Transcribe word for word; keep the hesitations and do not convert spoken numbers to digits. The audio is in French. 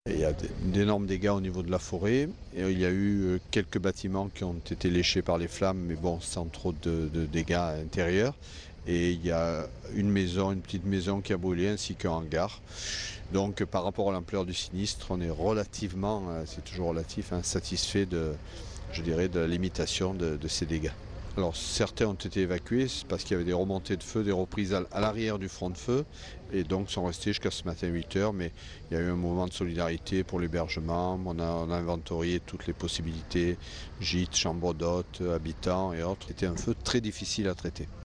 Il y a d'énormes dégâts au niveau de la forêt. Et il y a eu quelques bâtiments qui ont été léchés par les flammes, mais bon, sans trop de, de dégâts intérieurs. Et il y a une maison, une petite maison qui a brûlé, ainsi qu'un hangar. Donc par rapport à l'ampleur du sinistre, on est relativement, c'est toujours relatif, hein, satisfait de, je dirais, de la limitation de, de ces dégâts. Alors certains ont été évacués parce qu'il y avait des remontées de feu, des reprises à l'arrière du front de feu, et donc sont restés jusqu'à ce matin huit heures, mais il y a eu un moment de solidarité pour l'hébergement, on a, on a inventorié toutes les possibilités, gîtes, chambres d'hôtes, habitants et autres. C'était un feu très difficile à traiter.